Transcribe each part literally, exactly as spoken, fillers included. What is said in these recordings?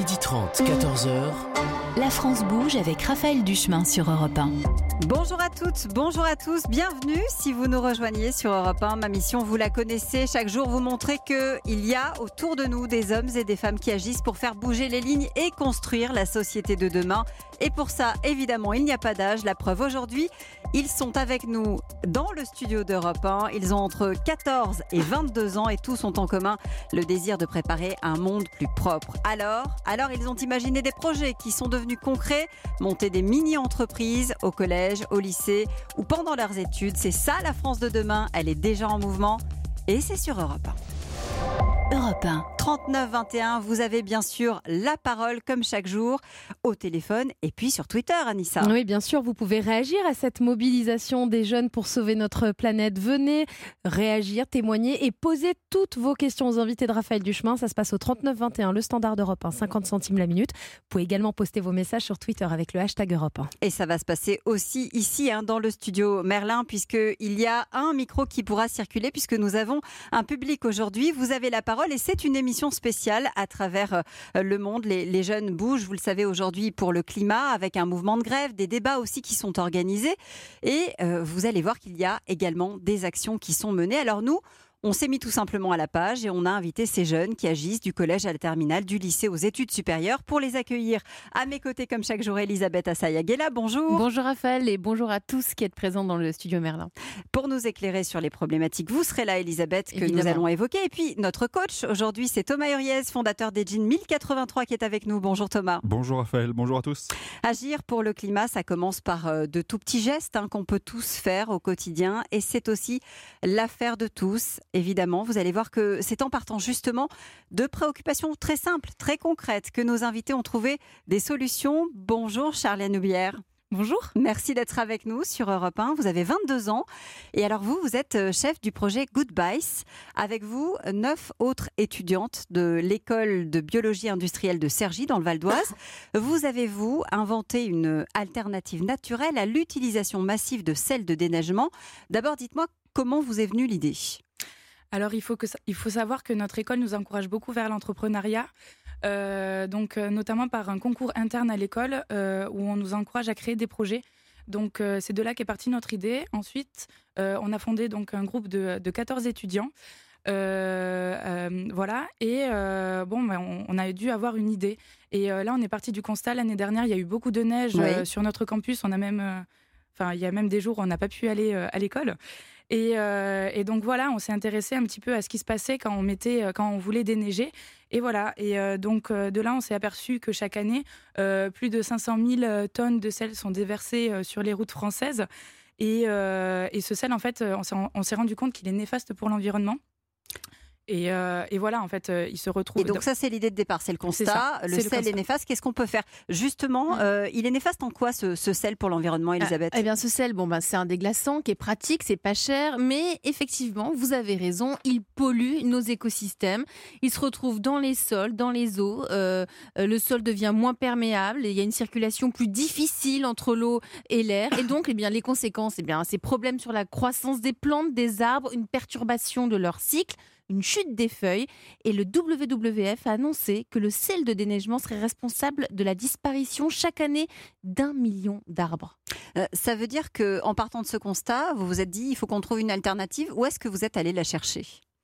midi trente, quatorze heures. La France bouge avec Raphaël Duchemin sur Europe un. Bonjour à toutes, bonjour à tous, bienvenue si vous nous rejoignez sur Europe un. Ma mission, vous la connaissez, chaque jour vous montrer qu'il y a autour de nous des hommes et des femmes qui agissent pour faire bouger les lignes et construire la société de demain. Et pour ça, évidemment, il n'y a pas d'âge. La preuve aujourd'hui, ils sont avec nous dans le studio d'Europe un. Ils ont entre quatorze et vingt-deux ans et tous ont en commun le désir de préparer un monde plus propre. Alors, alors ils ont imaginé des projets qui sont devenus concrets, monter des mini-entreprises au collège, au lycée ou pendant leurs études. C'est ça la France de demain, elle est déjà en mouvement et c'est sur Europe un. Europe un. trente-neuf vingt et un, vous avez bien sûr la parole comme chaque jour au téléphone et puis sur Twitter, Anissa. Oui, bien sûr, vous pouvez réagir à cette mobilisation des jeunes pour sauver notre planète. Venez réagir, témoigner et poser toutes vos questions aux invités de Raphaël Duchemin. Ça se passe au trente-neuf vingt et un, le standard d'Europe un, cinquante centimes la minute. Vous pouvez également poster vos messages sur Twitter avec le hashtag Europe un. Et ça va se passer aussi ici, hein, dans le studio Merlin, puisqu'il y a un micro qui pourra circuler, puisque nous avons un public aujourd'hui. Vous avez la parole et c'est une émission spéciale à travers le monde. Les, les jeunes bougent, vous le savez, aujourd'hui pour le climat, avec un mouvement de grève, des débats aussi qui sont organisés. Et euh, vous allez voir qu'il y a également des actions qui sont menées. Alors nous, on s'est mis tout simplement à la page et on a invité ces jeunes qui agissent du collège à la terminale, du lycée aux études supérieures pour les accueillir. À mes côtés, comme chaque jour, Elisabeth Assayagela, bonjour. Bonjour Raphaël et bonjour à tous qui êtes présents dans le studio Merlin. Pour nous éclairer sur les problématiques, vous serez là, Elisabeth, que Évidemment. nous allons évoquer. Et puis, notre coach, aujourd'hui, c'est Thomas Huriez, fondateur des Jeans mille quatre-vingt-trois, qui est avec nous. Bonjour Thomas. Bonjour Raphaël, bonjour à tous. Agir pour le climat, ça commence par euh, de tout petits gestes hein, qu'on peut tous faire au quotidien. Et c'est aussi l'affaire de tous, évidemment. Vous allez voir que c'est en partant justement de préoccupations très simples, très concrètes, que nos invités ont trouvé des solutions. Bonjour Charlène Houbière. Bonjour. Merci d'être avec nous sur Europe un. Vous avez vingt-deux ans et alors vous, vous êtes chef du projet Goodbyes. Avec vous, neuf autres étudiantes de l'école de biologie industrielle de Cergy dans le Val d'Oise. Vous avez, vous, inventé une alternative naturelle à l'utilisation massive de sel de déneigement. D'abord, dites-moi comment vous est venue l'idée ? Alors, il faut, que, il faut savoir que notre école nous encourage beaucoup vers l'entrepreneuriat, euh, donc euh, notamment par un concours interne à l'école euh, où on nous encourage à créer des projets. Donc, euh, c'est de là qu'est partie notre idée. Ensuite, euh, on a fondé donc un groupe de, de quatorze étudiants. Euh, euh, voilà. Et euh, bon, ben, on, on a dû avoir une idée. Et euh, là, on est parti du constat. L'année dernière, il y a eu beaucoup de neige oui. euh, sur notre campus. On a même, euh, enfin, il y a même des jours où on n'a pas pu aller euh, à l'école. Et, euh, et donc voilà, on s'est intéressé un petit peu à ce qui se passait quand on mettait, quand on voulait déneiger. Et voilà. Et euh, donc euh, de là, on s'est aperçu que chaque année, euh, plus de cinq cent mille tonnes de sel sont déversées euh, sur les routes françaises. Et, euh, et ce sel, en fait, on s'est, on s'est rendu compte qu'il est néfaste pour l'environnement. Et, euh, et voilà, en fait, euh, il se retrouve. Et donc, ça, c'est l'idée de départ, c'est le constat. C'est ça, le c'est sel le est néfaste. Qu'est-ce qu'on peut faire ? Justement, mmh. euh, il est néfaste en quoi ce, ce sel pour l'environnement, Elisabeth ? Ah, Eh bien, ce sel, bon, ben, c'est un déglaçant qui est pratique, c'est pas cher, mais effectivement, vous avez raison, il pollue nos écosystèmes. Il se retrouve dans les sols, dans les eaux. Euh, le sol devient moins perméable. Et il y a une circulation plus difficile entre l'eau et l'air. Et donc, eh bien, les conséquences, eh bien, c'est problèmes sur la croissance des plantes, des arbres, une perturbation de leur cycle, une chute des feuilles, et le W W F a annoncé que le sel de déneigement serait responsable de la disparition chaque année d'un million d'arbres. Euh, ça veut dire qu'en partant de ce constat, vous vous êtes dit il faut qu'on trouve une alternative. Où est-ce que vous êtes allé la chercher ?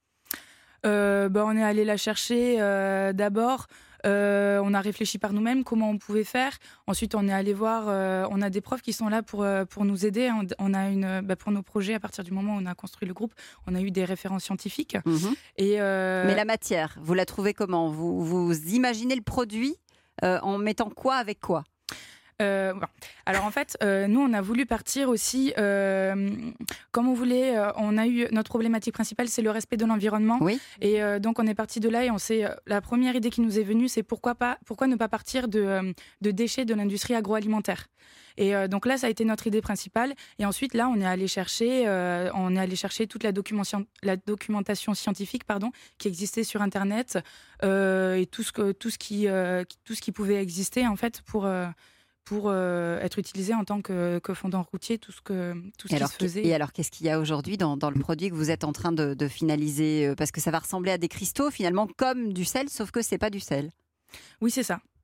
euh, bah, On est allé la chercher euh, d'abord. Euh, on a réfléchi par nous-mêmes comment on pouvait faire. Ensuite, on est allé voir. Euh, on a des profs qui sont là pour euh, pour nous aider. On, on a une bah, pour nos projets à partir du moment où on a construit le groupe, on a eu des références scientifiques. Mmh. Et euh... mais la matière, vous la trouvez comment ? Vous vous imaginez le produit euh, en mettant quoi avec quoi ? Euh, bon. Alors en fait, euh, nous on a voulu partir aussi, euh, comme on voulait, euh, on a eu notre problématique principale, c'est le respect de l'environnement. Oui. Et euh, donc on est parti de là et on s'est, la première idée qui nous est venue, c'est pourquoi pas, pourquoi ne pas partir de, euh, de déchets de l'industrie agroalimentaire. Et euh, donc là, ça a été notre idée principale. Et ensuite, là, on est allé chercher, euh, on est allé chercher toute la documentation, la documentation scientifique, pardon, qui existait sur Internet euh, et tout ce que, tout ce qui, euh, tout ce qui pouvait exister en fait pour euh, pour euh, être utilisé en tant que, que fondant routier, tout ce, que, tout ce qui alors, se faisait. Et alors, qu'est-ce qu'il y a aujourd'hui dans, dans le produit que vous êtes en train de, de finaliser ? Parce que ça va ressembler à des cristaux, finalement, comme du sel, sauf que ce n'est pas du sel. Oui, c'est ça.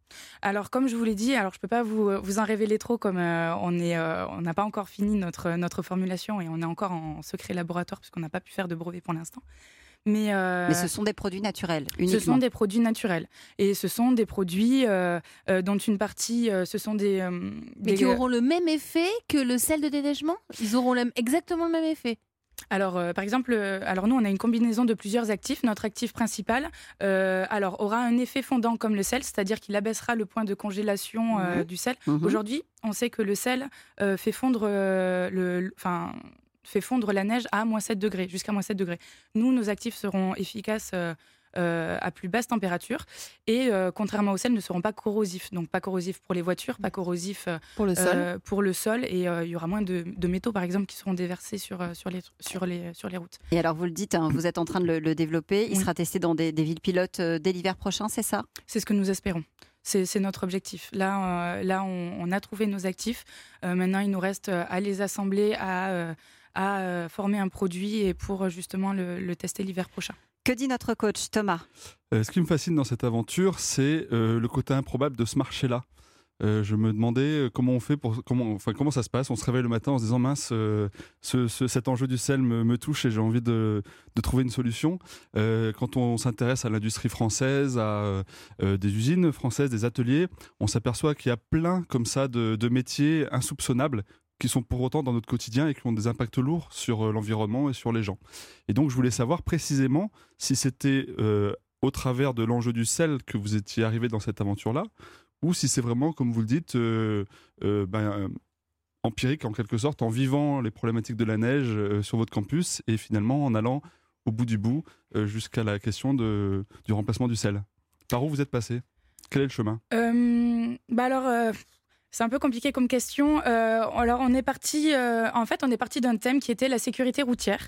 Alors, comme je vous l'ai dit, alors je ne peux pas vous, vous en révéler trop, comme euh, on est, euh, on n'a pas encore fini notre, notre formulation et on est encore en secret laboratoire puisqu'on n'a pas pu faire de brevet pour l'instant. Mais, euh, Mais ce sont des produits naturels, uniquement. Ce sont des produits naturels. Et ce sont des produits euh, euh, dont une partie, euh, ce sont des... Euh, Mais des... qui auront le même effet que le sel de déneigement ? Ils auront le, exactement le même effet ? Alors, euh, par exemple, euh, alors nous, on a une combinaison de plusieurs actifs. Notre actif principal euh, alors, aura un effet fondant comme le sel, c'est-à-dire qu'il abaissera le point de congélation euh, mmh. du sel. Mmh. Aujourd'hui, on sait que le sel euh, fait fondre euh, le... Enfin, fait fondre la neige à moins sept degrés, jusqu'à moins sept degrés. Nous, nos actifs seront efficaces euh, euh, à plus basse température et, euh, contrairement au sel, ne seront pas corrosifs. Donc, pas corrosifs pour les voitures, pas corrosifs euh, pour le sol. Euh, pour le sol et il euh, y aura moins de, de métaux, par exemple, qui seront déversés sur, euh, sur, les, sur, les, sur les routes. Et alors, vous le dites, hein, vous êtes en train de le, le développer. Il oui. sera testé dans des, des villes pilotes euh, dès l'hiver prochain, c'est ça ? C'est ce que nous espérons. C'est, c'est notre objectif. Là, euh, là on, on a trouvé nos actifs. Euh, maintenant, il nous reste à les assembler, à... Euh, à euh, former un produit et pour justement le, le tester l'hiver prochain. Que dit notre coach Thomas ? euh, Ce qui me fascine dans cette aventure, c'est euh, le côté improbable de ce marché-là. Euh, je me demandais comment on fait pour comment, enfin comment ça se passe. On se réveille le matin en se disant mince, euh, ce, ce, cet enjeu du sel me, me touche et j'ai envie de, de trouver une solution. Euh, quand on s'intéresse à l'industrie française, à euh, des usines françaises, des ateliers, on s'aperçoit qu'il y a plein comme ça de, de métiers insoupçonnables qui sont pour autant dans notre quotidien et qui ont des impacts lourds sur l'environnement et sur les gens. Et donc, je voulais savoir précisément si c'était euh, au travers de l'enjeu du sel que vous étiez arrivé dans cette aventure-là, ou si c'est vraiment, comme vous le dites, euh, euh, ben, empirique en quelque sorte, en vivant les problématiques de la neige euh, sur votre campus et finalement en allant au bout du bout euh, jusqu'à la question de, du remplacement du sel. Par où vous êtes passé ? Quel est le chemin ? euh, bah alors... Euh... C'est un peu compliqué comme question. Euh, alors, on est parti. Euh, en fait, on est parti d'un thème qui était la sécurité routière.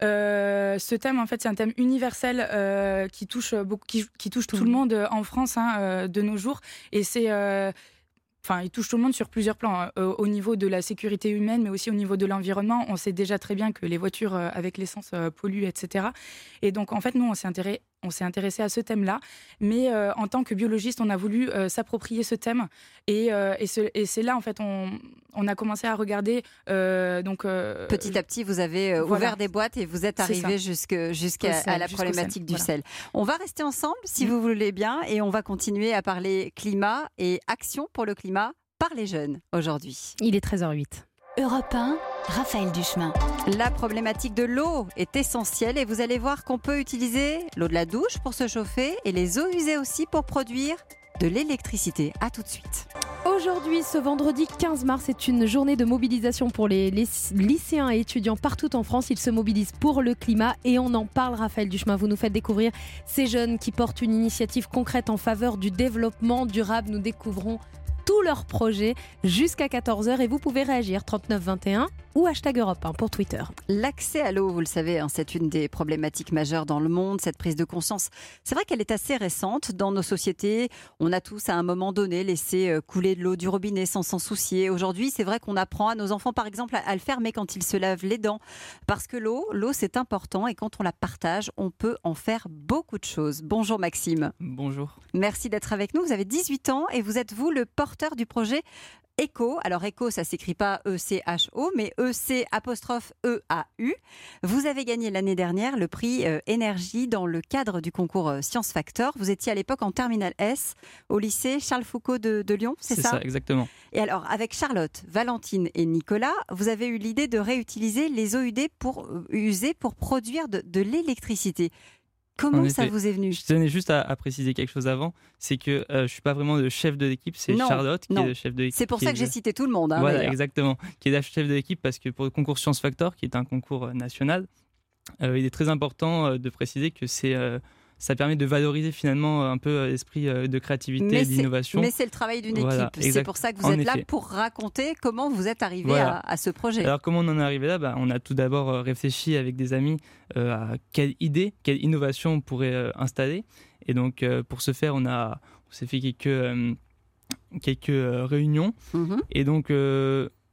Euh, ce thème, en fait, c'est un thème universel euh, qui touche beaucoup, qui, qui touche tout, tout le monde en France hein, euh, de nos jours. Et c'est euh, Enfin, il touche tout le monde sur plusieurs plans, euh, au niveau de la sécurité humaine, mais aussi au niveau de l'environnement. On sait déjà très bien que les voitures euh, avec l'essence euh, polluent, et cetera. Et donc, en fait, nous, on s'est intéressé, on s'est intéressé à ce thème-là. Mais euh, en tant que biologiste, on a voulu euh, s'approprier ce thème. Et, euh, et, ce, et c'est là, en fait, on, on a commencé à regarder. Euh, donc, euh, Petit à petit, vous avez euh, voilà. ouvert des boîtes et vous êtes arrivé jusque, jusqu'à à la problématique du voilà. sel. On va rester ensemble, si mmh. vous voulez bien, et on va continuer à parler climat et action pour le climat par les jeunes aujourd'hui. Il est treize heures huit. Europe un, Raphaël Duchemin. La problématique de l'eau est essentielle et vous allez voir qu'on peut utiliser l'eau de la douche pour se chauffer et les eaux usées aussi pour produire de l'électricité. À tout de suite. Aujourd'hui, ce vendredi quinze mars, c'est une journée de mobilisation pour les lycéens et étudiants partout en France. Ils se mobilisent pour le climat et on en parle. Raphaël Duchemin, vous nous faites découvrir ces jeunes qui portent une initiative concrète en faveur du développement durable. Nous découvrons tous leurs projets jusqu'à quatorze heures et vous pouvez réagir trente-neuf vingt et un ou hashtag Europe un pour Twitter. L'accès à l'eau, vous le savez, hein, c'est une des problématiques majeures dans le monde. Cette prise de conscience, c'est vrai qu'elle est assez récente dans nos sociétés. On a tous à un moment donné laissé couler de l'eau du robinet sans s'en soucier. Aujourd'hui, c'est vrai qu'on apprend à nos enfants, par exemple, à le faire, mais quand ils se lavent les dents. Parce que l'eau, l'eau, c'est important et quand on la partage, on peut en faire beaucoup de choses. Bonjour Maxime. Bonjour. Merci d'être avec nous. Vous avez dix-huit ans et vous êtes, vous, le porteur du projet Eco. Alors Eco, ça ne s'écrit pas E C H O, mais E C apostrophe E A U. Vous avez gagné l'année dernière le prix euh, Énergie dans le cadre du concours euh, Science Factor. Vous étiez à l'époque en terminale S au lycée Charles Foucault de, de Lyon, c'est, c'est ça ? C'est ça, exactement. Et alors, avec Charlotte, Valentine et Nicolas, vous avez eu l'idée de réutiliser les eaux usées pour, euh, usées pour produire de, de l'électricité. Comment ça vous est venu ? Je tenais juste à, à préciser quelque chose avant, c'est que euh, je ne suis pas vraiment le chef de l'équipe, c'est non, Charlotte qui non. est le chef de l'équipe. C'est pour ça que j'ai le... cité tout le monde. Hein, voilà, d'ailleurs. exactement, qui est le chef de l'équipe parce que pour le concours Science Factor, qui est un concours national, euh, il est très important euh, de préciser que c'est... Euh, ça permet de valoriser finalement un peu l'esprit de créativité mais et d'innovation. Mais c'est le travail d'une voilà, équipe. exact. C'est pour ça que vous en êtes effet. là pour raconter comment vous êtes arrivé voilà. à, à ce projet. Alors comment on en est arrivé là ? bah, On a tout d'abord réfléchi avec des amis euh, à quelle idée, quelle innovation on pourrait euh, installer. Et donc euh, pour ce faire, on, a, on s'est fait quelques, euh, quelques euh, réunions. Mm-hmm. Et donc... Euh,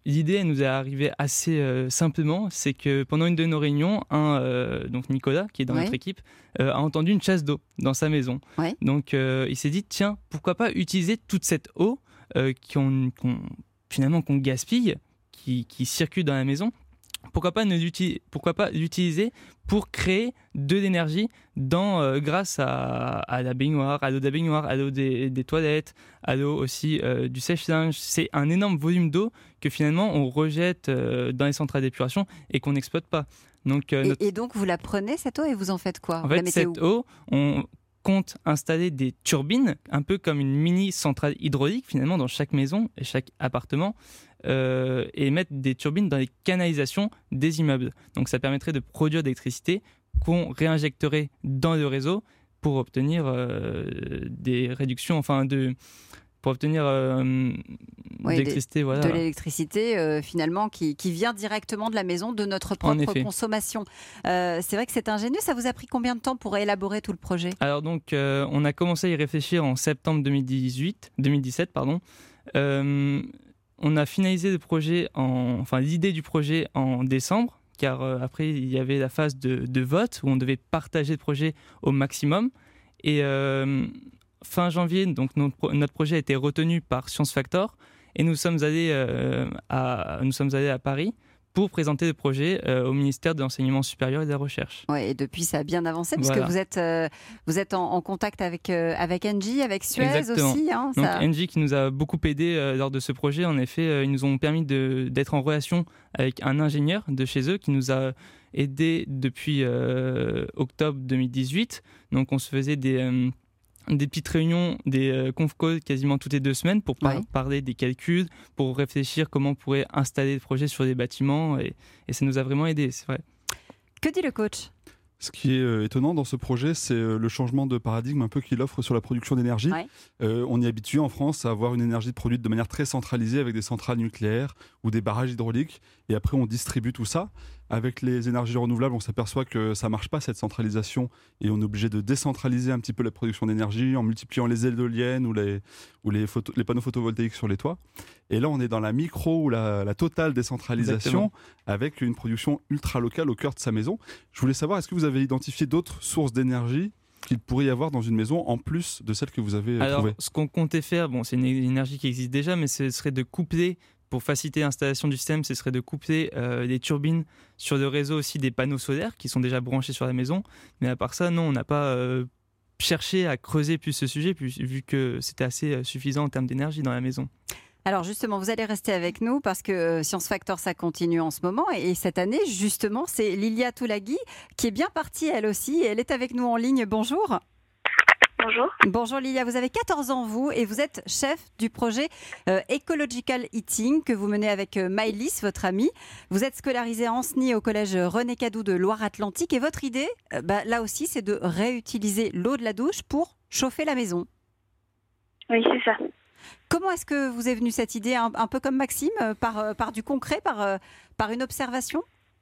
l'idée elle nous est arrivée assez euh, simplement, c'est que pendant une de nos réunions, un euh, donc Nicolas qui est dans Ouais. notre équipe euh, a entendu une chasse d'eau dans sa maison. Ouais. Donc euh, il s'est dit tiens, pourquoi pas utiliser toute cette eau euh, qu'on, qu'on- finalement qu'on gaspille, qui, qui circule dans la maison. Pourquoi pas, ne l'uti- pourquoi pas l'utiliser pour créer de l'énergie dans, euh, grâce à, à la baignoire, à l'eau de la baignoire, à l'eau des, des toilettes, à l'eau aussi euh, du sèche-linge. C'est un énorme volume d'eau que finalement on rejette euh, dans les centrales d'épuration et qu'on n'exploite pas. Donc, euh, Et, notre- et donc, vous la prenez, cette eau, et vous en faites quoi? en Vous la fait, mettez cette où? eau, on compte installer des turbines, un peu comme une mini centrale hydraulique finalement dans chaque maison et chaque appartement, euh, et mettre des turbines dans les canalisations des immeubles. Donc ça permettrait de produire de l'électricité qu'on réinjecterait dans le réseau pour obtenir euh, des réductions, enfin de pour obtenir euh, Ouais, de l'électricité, voilà. De l'électricité, euh, finalement, qui, qui vient directement de la maison, de notre propre effet. consommation. Euh, c'est vrai que c'est ingénieux. Ça vous a pris combien de temps pour élaborer tout le projet? Alors donc, euh, on a commencé à y réfléchir en septembre deux mille dix-huit, deux mille dix-sept, pardon. Euh, on a finalisé le projet, en, enfin l'idée du projet en décembre, car euh, après il y avait la phase de, de vote où on devait partager le projet au maximum. Et euh, fin janvier, donc notre, notre projet a été retenu par Science Factor et nous sommes allés euh, à, nous sommes allés à Paris pour présenter le projet euh, au ministère de l'Enseignement supérieur et de la Recherche. Ouais, et depuis, ça a bien avancé, puisque Voilà. vous êtes, euh, vous êtes en, en contact avec, euh, avec Engie, avec Suez Exactement. aussi. Hein, Donc ça- Engie qui nous a beaucoup aidé euh, lors de ce projet. En effet, euh, ils nous ont permis de- d'être en relation avec un ingénieur de chez eux qui nous a aidé depuis euh, octobre deux mille dix-huit. Donc on se faisait des, euh, des petites réunions, des euh, conf calls quasiment toutes les deux semaines pour par- Ouais. parler des calculs, pour réfléchir comment on pourrait installer le projet sur des bâtiments. Et, et ça nous a vraiment aidé, c'est vrai. Que dit le coach? Ce qui est euh, étonnant dans ce projet, c'est euh, le changement de paradigme un peu qu'il offre sur la production d'énergie. Ouais. Euh, on est habitué en France à avoir une énergie produite de manière très centralisée avec des centrales nucléaires ou des barrages hydrauliques, et après on distribue tout ça. Avec les énergies renouvelables, on s'aperçoit que ça marche pas, cette centralisation, et on est obligé de décentraliser un petit peu la production d'énergie en multipliant les éoliennes ou les, ou les, photo- les panneaux photovoltaïques sur les toits. Et là, on est dans la micro ou la, la totale décentralisation, Exactement. avec une production ultra locale au cœur de sa maison. Je voulais savoir, est-ce que vous avez identifié d'autres sources d'énergie qu'il pourrait y avoir dans une maison en plus de celles que vous avez Alors, trouvées? ce qu'on comptait faire, bon, c'est une énergie qui existe déjà, mais ce serait de coupler, pour faciliter l'installation du système, ce serait de coupler euh, les turbines sur le réseau aussi des panneaux solaires qui sont déjà branchés sur la maison. Mais à part ça, non, on n'a pas euh, cherché à creuser plus ce sujet, puis- vu que c'était assez euh, suffisant en termes d'énergie dans la maison. Alors justement, vous allez rester avec nous parce que euh, Science Factor, ça continue en ce moment. Et, et cette année, justement, c'est Lilia Toulagui qui est bien partie, elle aussi. Elle est avec nous en ligne. Bonjour. Bonjour. Bonjour Lilia, vous avez quatorze ans, vous, et vous êtes chef du projet euh, Ecological Eating que vous menez avec euh, Maëlys, votre amie. Vous êtes scolarisée à Ancenis au collège René Cadou de Loire-Atlantique. Et votre idée, euh, bah, là aussi, c'est de réutiliser l'eau de la douche pour chauffer la maison. Oui, c'est ça. Comment est-ce que vous est venue cette idée, un, un peu comme Maxime, euh, par, euh, par du concret, par, euh, par une observation?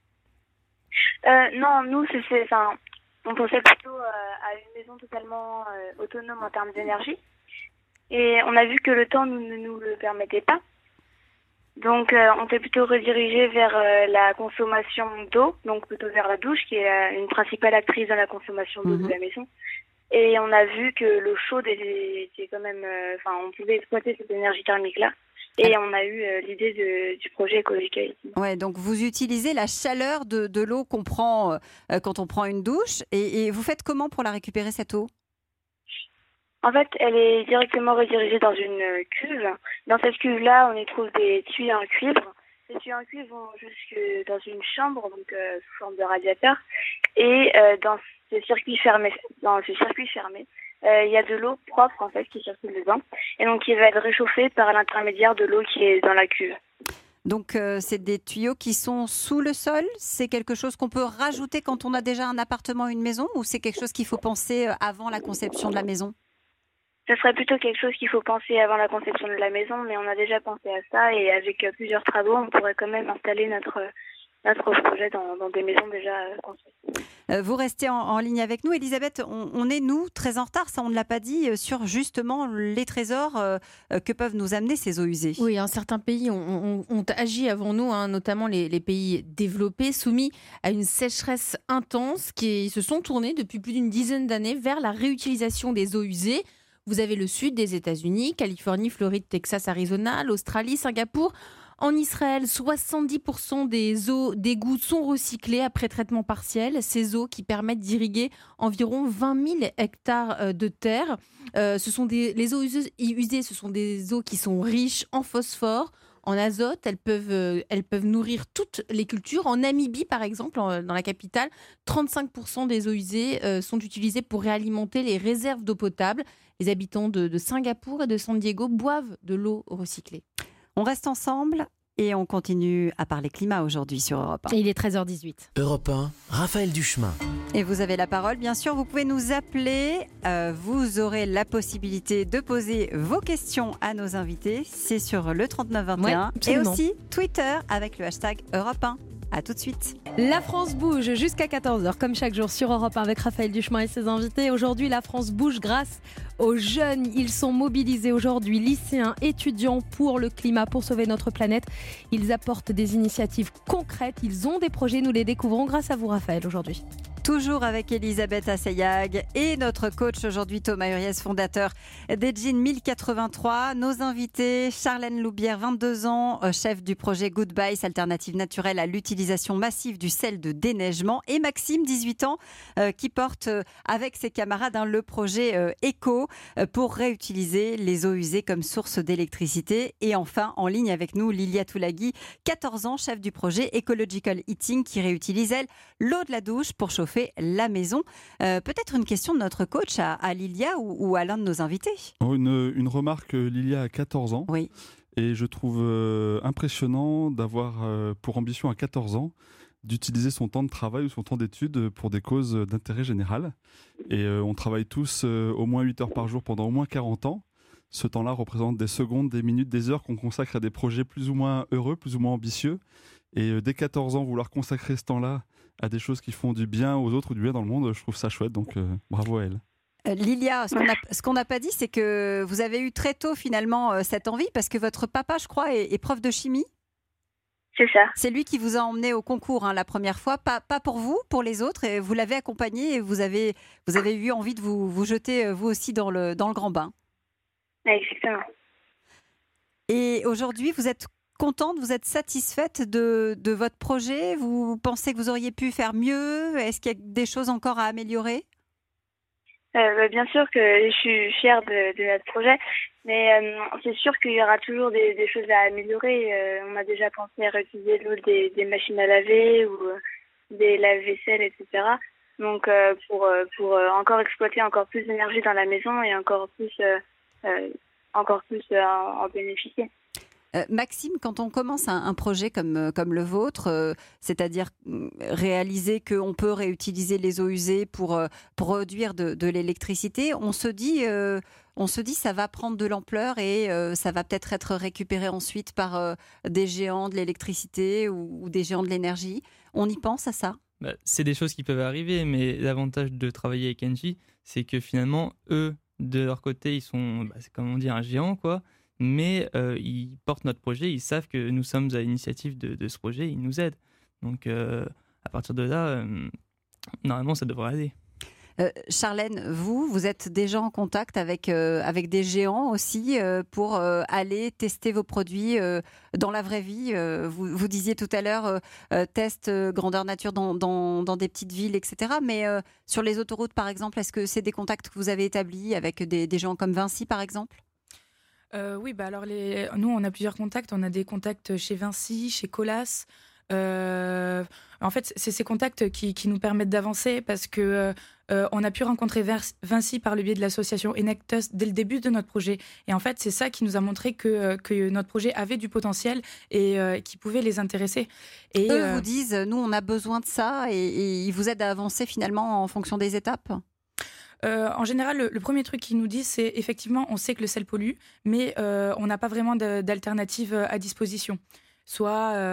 Euh, non, nous, c'est, c'est, enfin, on pensait plutôt euh, à une maison totalement euh, autonome en termes d'énergie. Et on a vu que le temps nous, ne nous le permettait pas. Donc, euh, on s'est plutôt redirigé vers euh, la consommation d'eau, donc plutôt vers la douche, qui est euh, une principale actrice dans la consommation d'eau Mhm. de la maison. Et on a vu que l'eau chaude était, était quand même... euh, Enfin, on pouvait exploiter cette énergie thermique-là. Et on a eu euh, l'idée de, du projet Ecological. Ouais, donc vous utilisez la chaleur de, de l'eau qu'on prend euh, quand on prend une douche. Et, et vous faites comment pour la récupérer, cette eau? En fait, elle est directement redirigée dans une euh, cuve. Dans cette cuve-là, on y trouve des tuyaux en cuivre. Ces tuyaux en cuivre vont jusque dans une chambre, donc euh, sous forme de radiateur. Et euh, dans ce circuit fermé, dans ce circuit fermé, euh, il y a de l'eau propre en fait qui circule dedans, et donc qui va être réchauffée par l'intermédiaire de l'eau qui est dans la cuve. Donc euh, c'est des tuyaux qui sont sous le sol? C'est quelque chose qu'on peut rajouter quand on a déjà un appartement ou une maison? Ou c'est quelque chose qu'il faut penser euh, avant la conception de la maison? Ce serait plutôt quelque chose qu'il faut penser avant la conception de la maison, mais on a déjà pensé à ça, et avec euh, plusieurs travaux, on pourrait quand même installer notre, notre projet dans, dans des maisons déjà construites. Euh, vous restez en, en ligne avec nous. Elisabeth, on, on est, nous, très en retard, ça on ne l'a pas dit, sur justement les trésors euh, que peuvent nous amener ces eaux usées. Oui, hein, certains pays ont, ont, ont agi avant nous, hein, notamment les, les pays développés, soumis à une sécheresse intense, qui se sont tournés depuis plus d'une dizaine d'années vers la réutilisation des eaux usées. Vous avez le sud des États-Unis, Californie, Floride, Texas, Arizona, l'Australie, Singapour. En Israël, soixante-dix pour cent des eaux d'égouts sont recyclées après traitement partiel. Ces eaux qui permettent d'irriguer environ vingt mille hectares de terre. Euh, ce sont des, les eaux usées, ce sont des eaux qui sont riches en phosphore, en azote. Elles peuvent, euh, elles peuvent nourrir toutes les cultures. En Namibie, par exemple, en, dans la capitale, trente-cinq pour cent des eaux usées euh, sont utilisées pour réalimenter les réserves d'eau potable. Les habitants de, de Singapour et de San Diego boivent de l'eau recyclée. On reste ensemble et on continue à parler climat aujourd'hui sur Europe un. Et il est treize heures dix-huit. Europe un, Raphaël Duchemin. Et vous avez la parole, bien sûr. Vous pouvez nous appeler. Euh, vous aurez la possibilité de poser vos questions à nos invités. C'est sur le trente-neuf vingt et un. Ouais, et aussi Twitter avec le hashtag Europe un. À tout de suite. La France bouge jusqu'à quatorze heures, comme chaque jour sur Europe un avec Raphaël Duchemin et ses invités. Aujourd'hui, la France bouge grâce aux jeunes. Ils sont mobilisés aujourd'hui, lycéens, étudiants, pour le climat, pour sauver notre planète. Ils apportent des initiatives concrètes. Ils ont des projets. Nous les découvrons grâce à vous, Raphaël, aujourd'hui. Toujours avec Elisabeth Assayag et notre coach aujourd'hui, Thomas Uriès, fondateur d'Edgine mille quatre-vingt-trois. Nos invités, Charlène Loubière, vingt-deux ans, chef du projet Goodbyes, alternative naturelle à l'utilisation massive du sel de déneigement. Et Maxime, dix-huit ans, euh, qui porte euh, avec ses camarades hein, le projet euh, Eco euh, pour réutiliser les eaux usées comme source d'électricité. Et enfin, en ligne avec nous, Lilia Toulagui, quatorze ans, chef du projet Ecological Heating, qui réutilise, elle, l'eau de la douche pour chauffer la maison. Euh, peut-être une question de notre coach à, à Lilia ou, ou à l'un de nos invités. Oh, une, une remarque, Lilia a quatorze ans. Oui. Et je trouve euh, impressionnant d'avoir euh, pour ambition à quatorze ans d'utiliser son temps de travail ou son temps d'études pour des causes d'intérêt général. Et euh, on travaille tous euh, au moins huit heures par jour pendant au moins quarante ans. Ce temps-là représente des secondes, des minutes, des heures qu'on consacre à des projets plus ou moins heureux, plus ou moins ambitieux. Et euh, dès quatorze ans, vouloir consacrer ce temps-là à des choses qui font du bien aux autres ou du bien dans le monde, je trouve ça chouette, donc euh, bravo à elle. Euh, Lilia, ce qu'on a, ce qu'on n'a pas dit, c'est que vous avez eu très tôt finalement euh, cette envie, parce que votre papa, je crois, est, est prof de chimie. C'est ça. C'est lui qui vous a emmené au concours hein, la première fois, pas, pas pour vous, pour les autres, et vous l'avez accompagné et vous avez, vous avez eu envie de vous, vous jeter vous aussi dans le, dans le grand bain. Exactement. Et aujourd'hui, vous êtes contente, vous êtes satisfaite de, de votre projet? Vous pensez que vous auriez pu faire mieux? Est-ce qu'il y a des choses encore à améliorer? euh, bah, Bien sûr que je suis fière de, de notre projet, mais euh, c'est sûr qu'il y aura toujours des, des choses à améliorer. Euh, on a déjà pensé à réutiliser l'eau des, des machines à laver ou euh, des lave-vaisselle, et cetera. Donc euh, pour, pour euh, encore exploiter encore plus d'énergie dans la maison et encore plus, euh, euh, encore plus euh, en, en bénéficier. Euh, Maxime, quand on commence un, un projet comme, comme le vôtre, euh, c'est-à-dire euh, réaliser qu'on peut réutiliser les eaux usées pour euh, produire de, de l'électricité, on se dit, euh, on se dit ça va prendre de l'ampleur et euh, ça va peut-être être récupéré ensuite par euh, des géants de l'électricité ou, ou des géants de l'énergie. On y pense à ça? Bah, c'est des choses qui peuvent arriver, mais l'avantage de travailler avec Engie, c'est que finalement, eux, de leur côté, ils sont, bah, c'est comme on dit, un géant, quoi. Mais euh, ils portent notre projet, ils savent que nous sommes à l'initiative de, de ce projet, ils nous aident. Donc euh, à partir de là, euh, normalement ça devrait aller. Euh, Charlène, vous, vous êtes déjà en contact avec, euh, avec des géants aussi euh, pour euh, aller tester vos produits euh, dans la vraie vie. Euh, vous, vous disiez tout à l'heure, euh, euh, test euh, grandeur nature dans, dans, dans des petites villes, et cetera. Mais euh, sur les autoroutes, par exemple, est-ce que c'est des contacts que vous avez établis avec des, des gens comme Vinci, par exemple? Euh, oui, bah alors les... nous, on a plusieurs contacts. On a des contacts chez Vinci, chez Colas. Euh... En fait, c'est ces contacts qui, qui nous permettent d'avancer parce que euh, on a pu rencontrer Vinci par le biais de l'association Enectus dès le début de notre projet. Et en fait, c'est ça qui nous a montré que, que notre projet avait du potentiel et euh, qui pouvait les intéresser. Et, Eux euh... vous disent, nous, on a besoin de ça et, et ils vous aident à avancer finalement en fonction des étapes? Euh, en général, le, le premier truc qu'ils nous disent, c'est effectivement, on sait que le sel pollue, mais euh, on n'a pas vraiment de, d'alternative à disposition. Soit, euh,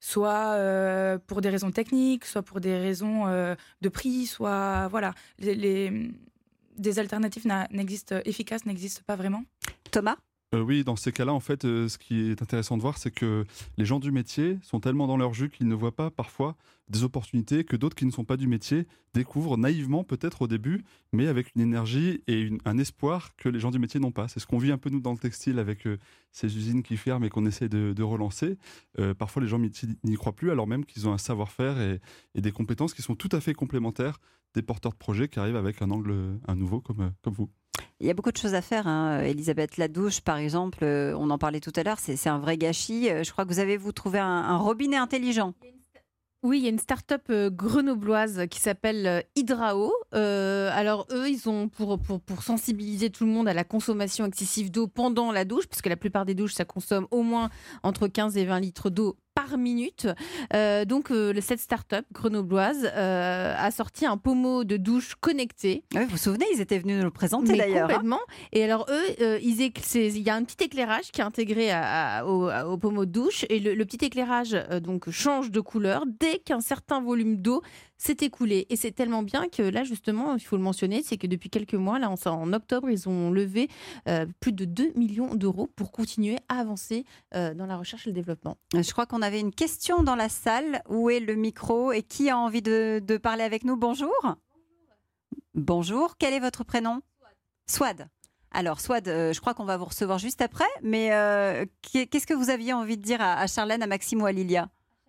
soit euh, pour des raisons techniques, soit pour des raisons euh, de prix, soit voilà, les, les, des alternatives n'a, n'existent, efficaces n'existent pas vraiment. Thomas ? Euh, oui, dans ces cas-là, en fait, euh, ce qui est intéressant de voir, c'est que les gens du métier sont tellement dans leur jus qu'ils ne voient pas parfois des opportunités que d'autres qui ne sont pas du métier découvrent naïvement peut-être au début, mais avec une énergie et une, un espoir que les gens du métier n'ont pas. C'est ce qu'on vit un peu nous dans le textile avec euh, ces usines qui ferment et qu'on essaie de, de relancer. Euh, parfois, les gens du métier n'y croient plus, alors même qu'ils ont un savoir-faire et, et des compétences qui sont tout à fait complémentaires des porteurs de projets qui arrivent avec un angle un nouveau comme, comme vous. Il y a beaucoup de choses à faire, hein. Elisabeth, la douche par exemple, euh, on en parlait tout à l'heure, c'est, c'est un vrai gâchis. Je crois que vous avez vous trouvé un, un robinet intelligent. Oui, il y a une start-up euh, grenobloise qui s'appelle euh, Hydrao. Euh, alors eux, ils ont pour, pour, pour sensibiliser tout le monde à la consommation excessive d'eau pendant la douche, parce que la plupart des douches, ça consomme au moins entre quinze et vingt litres d'eau par minute. Euh, donc euh, cette start-up grenobloise euh, a sorti un pommeau de douche connecté. Ah oui, vous vous souvenez, ils étaient venus nous le présenter Mais d'ailleurs. Complètement. Hein. Et alors eux, euh, ils éc- c'est, il y a un petit éclairage qui est intégré à, à, au, au pommeau de douche et le, le petit éclairage euh, donc change de couleur dès qu'un certain volume d'eau s'est écoulé. Et c'est tellement bien que là justement, il faut le mentionner, c'est que depuis quelques mois, là en, en octobre, ils ont levé euh, plus de deux millions d'euros pour continuer à avancer euh, dans la recherche et le développement. Je crois qu'on avait une question dans la salle. Où est le micro et qui a envie de, de parler avec nous ? Bonjour. Bonjour. Bonjour. Quel est votre prénom ? Swad. Swad. Alors Swad, euh, je crois qu'on va vous recevoir juste après. Mais euh, qu'est-ce que vous aviez envie de dire à, à Charlène, à Maxime ou à Lilia ?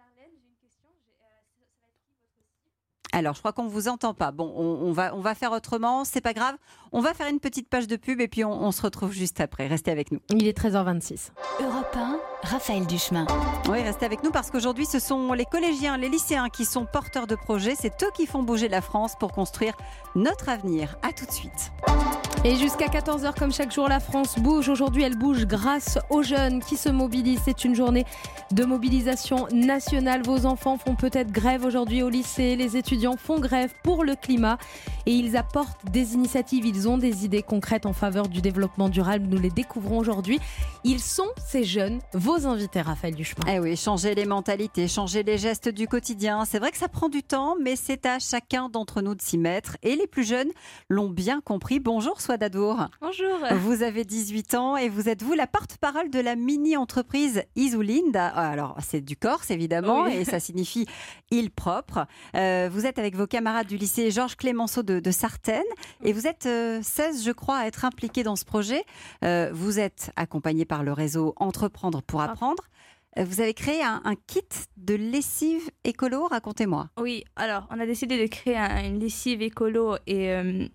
Alors, je crois qu'on ne vous entend pas. Bon, on, on, va, on va faire autrement, c'est pas grave. On va faire une petite page de pub et puis on, on se retrouve juste après. Restez avec nous. Il est treize heures vingt-six. Europe un, Raphaël Duchemin. Oui, restez avec nous parce qu'aujourd'hui, ce sont les collégiens, les lycéens qui sont porteurs de projets. C'est eux qui font bouger la France pour construire notre avenir. À tout de suite. Et jusqu'à quatorze heures, comme chaque jour, la France bouge. Aujourd'hui, elle bouge grâce aux jeunes qui se mobilisent. C'est une journée de mobilisation nationale. Vos enfants font peut-être grève aujourd'hui au lycée. Les étudiants font grève pour le climat. Et ils apportent des initiatives. Ils ont des idées concrètes en faveur du développement durable. Nous les découvrons aujourd'hui. Ils sont, ces jeunes, vos invités, Raphaël Duchemin. Eh oui, changer les mentalités, changer les gestes du quotidien. C'est vrai que ça prend du temps, mais c'est à chacun d'entre nous de s'y mettre. Et les plus jeunes l'ont bien compris. Bonjour, Swad Adour. Bonjour. Vous avez dix-huit ans et vous êtes vous la porte-parole de la mini-entreprise Isoulinde. Alors, c'est du Corse, évidemment, oui. Et ça signifie île propre. Euh, vous êtes avec vos camarades du lycée Georges Clémenceau de, de Sartène et vous êtes euh, seize, je crois, à être impliqués dans ce projet. Euh, vous êtes accompagnés par le réseau Entreprendre pour apprendre. Vous avez créé un, un kit de lessive écolo, racontez-moi. Oui, alors on a décidé de créer un, une lessive écolo et, euh,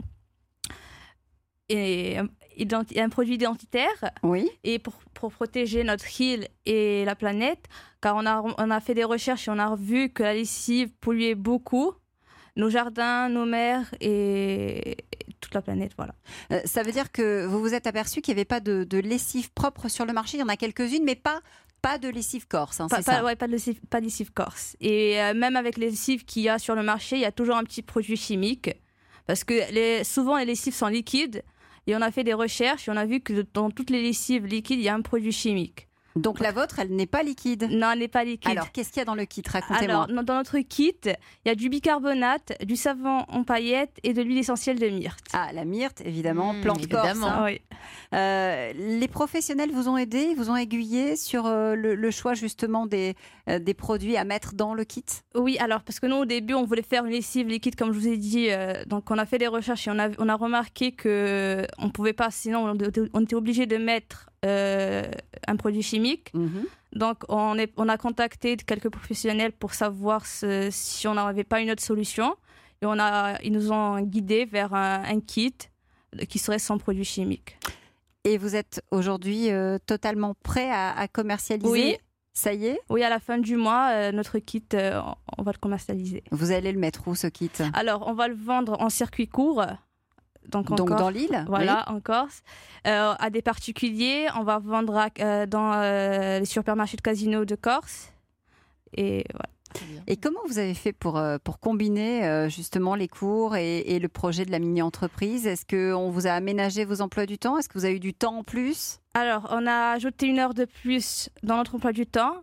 et, identi- un produit identitaire. Oui. Et pour, pour protéger notre île et la planète, car on a, on a fait des recherches et on a vu que la lessive polluait beaucoup nos jardins, nos mers et toute la planète, voilà. Euh, ça veut dire que vous vous êtes aperçu qu'il n'y avait pas de, de lessive propre sur le marché. Il y en a quelques-unes, mais pas... Pas de lessive corse, hein, pas, c'est pas, ça. Ouais, pas de lessive, pas de lessive corse. Et euh, même avec les lessives qu'il y a sur le marché, il y a toujours un petit produit chimique. Parce que les, souvent, les lessives sont liquides. Et on a fait des recherches et on a vu que dans toutes les lessives liquides, il y a un produit chimique. Donc la vôtre, elle n'est pas liquide ? Non, elle n'est pas liquide. Alors, qu'est-ce qu'il y a dans le kit ? Racontez-moi. Alors, dans notre kit, il y a du bicarbonate, du savon en paillettes et de l'huile essentielle de myrte. Ah, la myrte, évidemment, Mmh, plante évidemment. corse. Hein. Oui. Euh, les professionnels vous ont aidé, vous ont aiguillé sur euh, le, le choix justement des, euh, des produits à mettre dans le kit ? Oui, alors parce que nous au début on voulait faire une lessive liquide comme je vous ai dit, euh, donc on a fait des recherches et on a, on a remarqué que on pouvait pas, sinon on, on était obligé de mettre euh, un produit chimique. Mmh. Donc on, est, on a contacté quelques professionnels pour savoir ce, si on n'avait pas une autre solution et on a, ils nous ont guidés vers un, un kit qui serait sans produit chimique. Et vous êtes aujourd'hui euh, totalement prêt à, à commercialiser ? Oui. Ça y est ? Oui, à la fin du mois, euh, notre kit, euh, on va le commercialiser. Vous allez le mettre où, ce kit ? Alors, on va le vendre en circuit court. Donc, en Donc Corse, dans l'île ? Voilà, Oui. en Corse. Euh, à des particuliers, on va vendre à, euh, dans euh, les supermarchés de Casino de Corse. Et voilà. Et comment vous avez fait pour, euh, pour combiner euh, justement les cours et, et le projet de la mini-entreprise ? Est-ce qu'on vous a aménagé vos emplois du temps ? Est-ce que vous avez eu du temps en plus ? Alors, on a ajouté une heure de plus dans notre emploi du temps.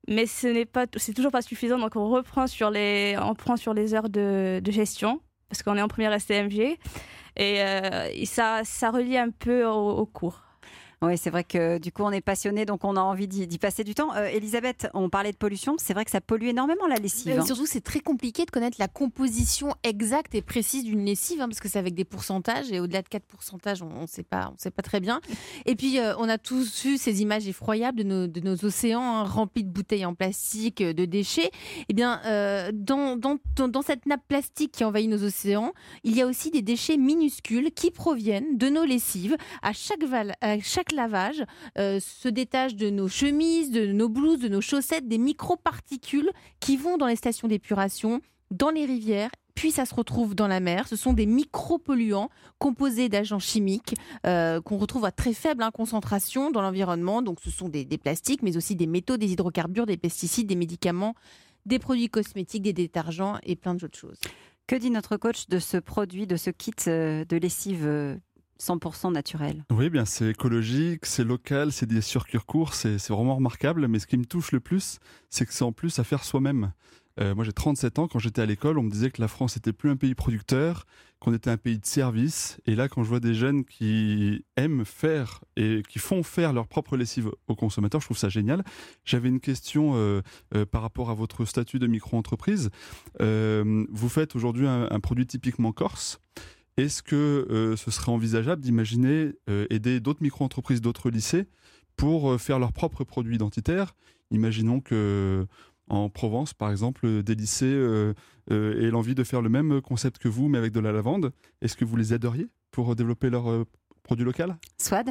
mais ce n'est pas, c'est toujours pas suffisant. Donc on reprend sur les, on prend sur les heures de, de gestion parce qu'on est en première S T M G et, euh, et ça, ça relie un peu au, au cours. Oui, c'est vrai que du coup, on est passionné, donc on a envie d'y, d'y passer du temps. Euh, Elisabeth, on parlait de pollution. C'est vrai que ça pollue énormément la lessive. Euh, hein. surtout, c'est très compliqué de connaître la composition exacte et précise d'une lessive, hein, parce que c'est avec des pourcentages et au-delà de quatre pourcentages, on ne sait pas, on sait pas très bien. Et puis, euh, on a tous vu ces images effroyables de nos, de nos océans hein, remplis de bouteilles en plastique, de déchets. Eh bien, euh, dans, dans, dans cette nappe plastique qui envahit nos océans, il y a aussi des déchets minuscules qui proviennent de nos lessives. À chaque, val, à chaque lavage, euh, se détachent de nos chemises, de nos blouses, de nos chaussettes, des microparticules qui vont dans les stations d'épuration, dans les rivières, puis ça se retrouve dans la mer. Ce sont des micropolluants composés d'agents chimiques euh, qu'on retrouve à très faible hein, concentration dans l'environnement. Donc ce sont des, des plastiques, mais aussi des métaux, des hydrocarbures, des pesticides, des médicaments, des produits cosmétiques, des détergents et plein d'autres choses. Que dit notre coach de ce produit, de ce kit de lessive cent pour cent naturel? Oui, bien, c'est écologique, c'est local, c'est des circuits courts, c'est, c'est vraiment remarquable. Mais ce qui me touche le plus, c'est que c'est en plus à faire soi-même. Euh, moi, j'ai trente-sept ans. Quand j'étais à l'école, on me disait que la France n'était plus un pays producteur, qu'on était un pays de service. Et là, quand je vois des jeunes qui aiment faire et qui font faire leur propre lessive aux consommateurs, je trouve ça génial. J'avais une question euh, euh, par rapport à votre statut de micro-entreprise. Euh, vous faites aujourd'hui un, un produit typiquement corse. Est-ce que euh, ce serait envisageable d'imaginer euh, aider d'autres micro-entreprises, d'autres lycées pour euh, faire leurs propres produits identitaires? Imaginons que en Provence, par exemple, des lycées euh, euh, aient l'envie de faire le même concept que vous, mais avec de la lavande. Est-ce que vous les aideriez pour développer leur euh, produit local? Swad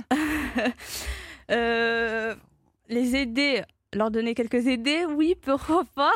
euh, Les aider, leur donner quelques idées, oui, pourquoi pas.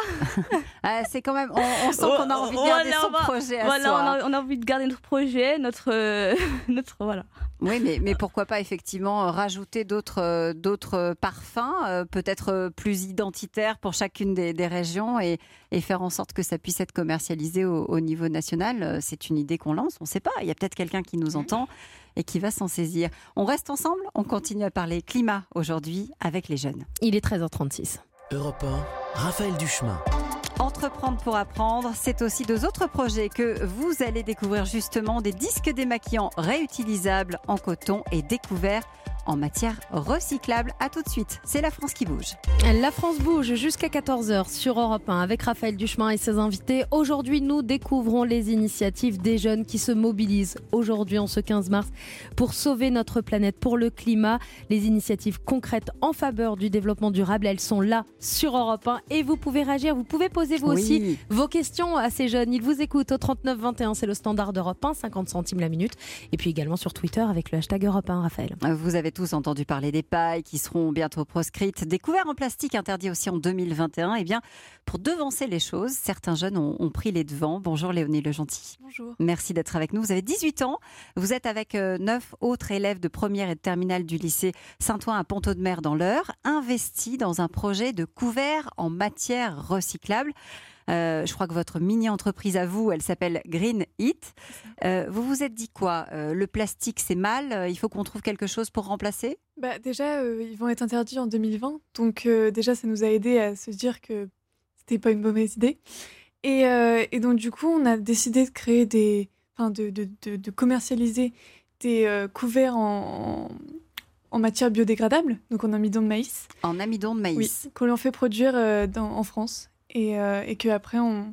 ah, c'est quand même, on, on sent qu'on a envie de garder voilà, son projet à voilà, soi. On a, on a envie de garder notre projet, notre, euh, notre voilà. Oui, mais, mais pourquoi pas effectivement rajouter d'autres, euh, d'autres parfums, euh, peut-être euh, plus identitaires pour chacune des, des régions et, et faire en sorte que ça puisse être commercialisé au, au niveau national. C'est une idée qu'on lance, on ne sait pas. Il y a peut-être quelqu'un qui nous entend et qui va s'en saisir. On reste ensemble, on continue à parler climat aujourd'hui avec les jeunes. Il est treize heures trente-six. Europe un, Raphaël Duchemin. Entreprendre pour apprendre, c'est aussi deux autres projets que vous allez découvrir justement, des disques démaquillants réutilisables en coton et découverts en matière recyclable. À tout de suite, c'est la France qui bouge. La France bouge jusqu'à quatorze heures sur Europe un avec Raphaël Duchemin et ses invités. Aujourd'hui, nous découvrons les initiatives des jeunes qui se mobilisent aujourd'hui en ce quinze mars pour sauver notre planète, pour le climat. Les initiatives concrètes en faveur du développement durable, elles sont là sur Europe un et vous pouvez réagir, vous pouvez poser vous Oui. aussi vos questions à ces jeunes. Ils vous écoutent au trente-neuf vingt et un, c'est le standard d'Europe un, cinquante centimes la minute. Et puis également sur Twitter avec le hashtag Europe un, Raphaël. Vous avez tous entendu parler des pailles qui seront bientôt proscrites, des couverts en plastique interdits aussi en deux mille vingt et un. Eh bien, pour devancer les choses, certains jeunes ont, ont pris les devants. Bonjour Léonie Legentil. Bonjour. Merci d'être avec nous. Vous avez dix-huit ans. Vous êtes avec euh, neuf autres élèves de première et de terminale du lycée Saint-Ouen à Pont-Audemer dans l'Eure, investis dans un projet de couverts en matière recyclable. Euh, je crois que votre mini-entreprise à vous, elle s'appelle Green It. Euh, vous vous êtes dit quoi? euh, Le plastique, c'est mal, euh, il faut qu'on trouve quelque chose pour remplacer? Bah, déjà, euh, ils vont être interdits en deux mille vingt. Donc euh, déjà, ça nous a aidé à se dire que c'était pas une mauvaise idée. Et, euh, et donc du coup, on a décidé de créer des... Enfin, de, de, de, de commercialiser des euh, couverts en, en matière biodégradable, donc en amidon de maïs. En amidon de maïs. Oui, qu'on l'on fait produire euh, dans, en France. Et, euh, et qu'après, on,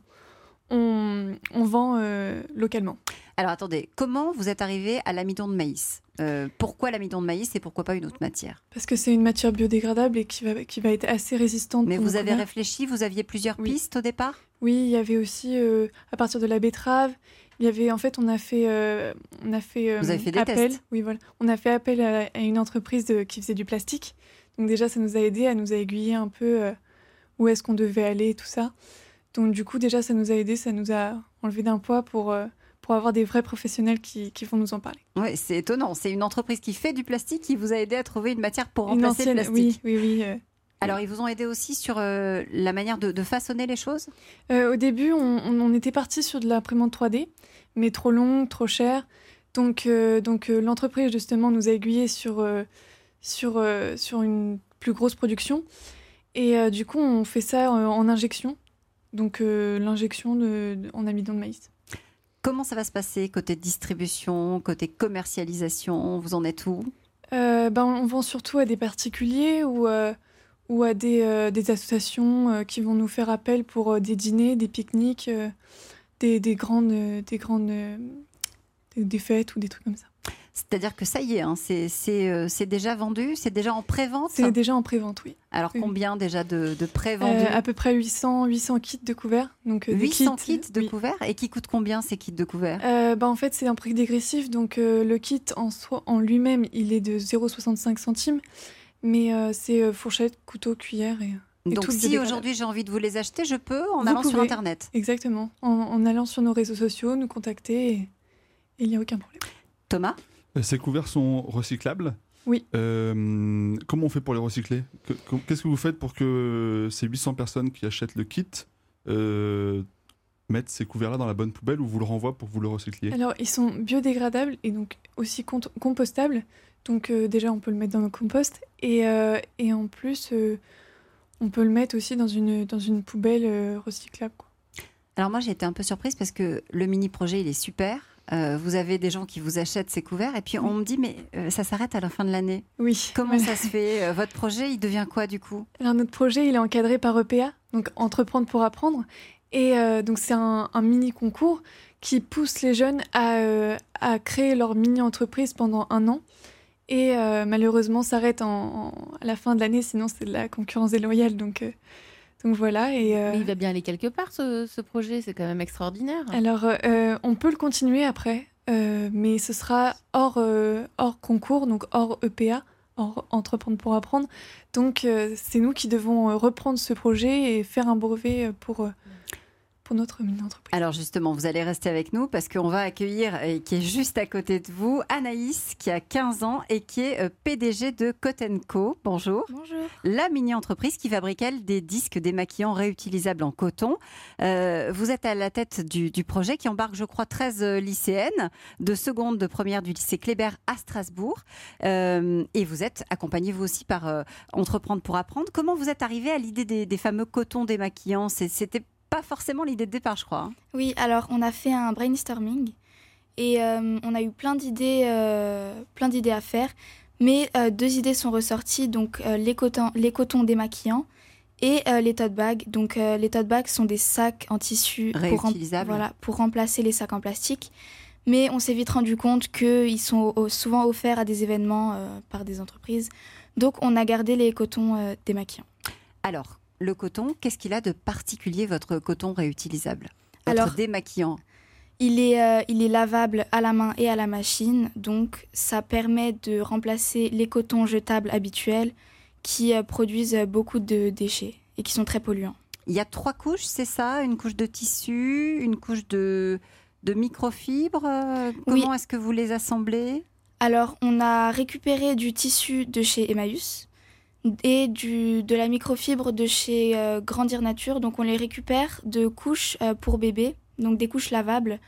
on, on vend euh, localement. Alors attendez, comment vous êtes arrivé à l'amidon de maïs? euh, Pourquoi l'amidon de maïs et pourquoi pas une autre matière? Parce que c'est une matière biodégradable et qui va, qui va être assez résistante. Mais pour vous avez couverts. réfléchi, vous aviez plusieurs Oui. pistes au départ? Oui, il y avait aussi, euh, à partir de la betterave, il y avait, en fait, on a fait, euh, on a fait, euh, Vous avez fait des appel, tests? Oui, voilà. On a fait appel à, à une entreprise de, qui faisait du plastique. Donc déjà, ça nous a aidé, à nous a aiguillé un peu euh, où est-ce qu'on devait aller, tout ça. Donc du coup, déjà, ça nous a aidé, ça nous a enlevé d'un poids pour, euh, pour avoir des vrais professionnels qui, qui vont nous en parler. Oui, c'est étonnant. C'est une entreprise qui fait du plastique qui vous a aidé à trouver une matière pour Une remplacer ancienne, le plastique. oui, oui, oui. euh. Alors, ils vous ont aidé aussi sur euh, la manière de, de façonner les choses? Euh, au début, on, on, on était parti sur de l'imprimante trois D, mais trop long, trop cher. Donc, euh, donc euh, l'entreprise, justement, nous a aiguillés sur, euh, sur, euh, sur une plus grosse production. Et euh, du coup, on fait ça euh, en injection. Donc, euh, l'injection de, de, en amidon de maïs. Comment ça va se passer côté distribution, côté commercialisation? Vous en êtes où? euh, ben, On vend surtout à des particuliers ou, euh, ou à des, euh, des associations euh, qui vont nous faire appel pour euh, des dîners, des pique-niques, euh, des, des grandes, des, grandes euh, des, des fêtes ou des trucs comme ça. C'est-à-dire que ça y est, hein, c'est, c'est, euh, c'est déjà vendu, c'est déjà en pré-vente? C'est déjà en pré-vente, oui. Alors oui. Combien déjà de, de pré-vendus? euh, À peu près huit cents, huit cents kits de couverts. Donc, euh, huit cents kits, kits de oui. couverts. Et qui coûtent combien ces kits de couverts? euh, bah, En fait, c'est un prix dégressif. Donc euh, le kit en, soi, en lui-même, il est de zéro virgule soixante-cinq centimes. Mais euh, c'est euh, fourchette, couteau, cuillère et... Et donc si aujourd'hui j'ai envie de vous les acheter, je peux en vous allant pouvez, sur Internet? Exactement, en, en allant sur nos réseaux sociaux, nous contacter et il n'y a aucun problème. Thomas? Ces couverts sont recyclables? Oui. Euh, comment on fait pour les recycler? Qu'est-ce que vous faites pour que ces huit cents personnes qui achètent le kit euh, mettent ces couverts-là dans la bonne poubelle ou vous le renvoient pour que vous le recycliez? Alors ils sont biodégradables et donc aussi compostables. Donc euh, déjà on peut le mettre dans le compost et, euh, et en plus... Euh, on peut le mettre aussi dans une, dans une poubelle euh, recyclable, quoi. Alors moi j'ai été un peu surprise parce que le mini-projet il est super. Euh, vous avez des gens qui vous achètent ces couverts et puis oui. on me dit mais euh, ça s'arrête à la fin de l'année. Oui. Comment voilà. ça se fait? Votre projet il devient quoi du coup? Alors notre projet il est encadré par E P A, donc Entreprendre pour apprendre. Et euh, donc c'est un, un mini-concours qui pousse les jeunes à, euh, à créer leur mini-entreprise pendant un an. Et euh, malheureusement, s'arrête en, en, à la fin de l'année, sinon c'est de la concurrence déloyale. Donc, euh, donc voilà. Et, euh... Mais il va bien aller quelque part, ce, ce projet, c'est quand même extraordinaire. Alors, euh, on peut le continuer après, euh, mais ce sera hors, euh, hors concours, donc hors E P A, hors Entreprendre pour apprendre. Donc, euh, c'est nous qui devons reprendre ce projet et faire un brevet pour... Euh, pour notre mini-entreprise. Alors justement, vous allez rester avec nous parce qu'on va accueillir, et qui est juste à côté de vous, Anaïs, qui a quinze ans et qui est P D G de Cotton Co. Bonjour. Bonjour. La mini-entreprise qui fabrique, elle, des disques démaquillants réutilisables en coton. Euh, vous êtes à la tête du, du projet qui embarque, je crois, treize lycéennes de seconde, de première du lycée Kléber à Strasbourg. Euh, et vous êtes accompagnée, vous aussi, par euh, Entreprendre pour apprendre. Comment vous êtes arrivée à l'idée des, des fameux cotons démaquillants? C'était pas forcément l'idée de départ, je crois. Hein. Oui, alors on a fait un brainstorming et euh, on a eu plein d'idées, euh, plein d'idées à faire, mais euh, deux idées sont ressorties, donc euh, les, cotons, les cotons démaquillants et euh, les tote bags. Donc euh, les tote bags sont des sacs en tissu pour, rem- voilà, pour remplacer les sacs en plastique, mais on s'est vite rendu compte qu'ils sont au- souvent offerts à des événements euh, par des entreprises, donc on a gardé les cotons euh, démaquillants. Alors, le coton, qu'est-ce qu'il a de particulier, votre coton réutilisable, votre Alors, démaquillant? il est, euh, il est lavable à la main et à la machine, donc ça permet de remplacer les cotons jetables habituels qui euh, produisent beaucoup de déchets et qui sont très polluants. Il y a trois couches, c'est ça? Une couche de tissu, une couche de, de microfibres. Comment oui. est-ce que vous les assemblez? Alors, on a récupéré du tissu de chez Emmaüs et du, de la microfibre de chez euh, Grandir Nature. Donc on les récupère de couches euh, pour bébés, donc des couches lavables.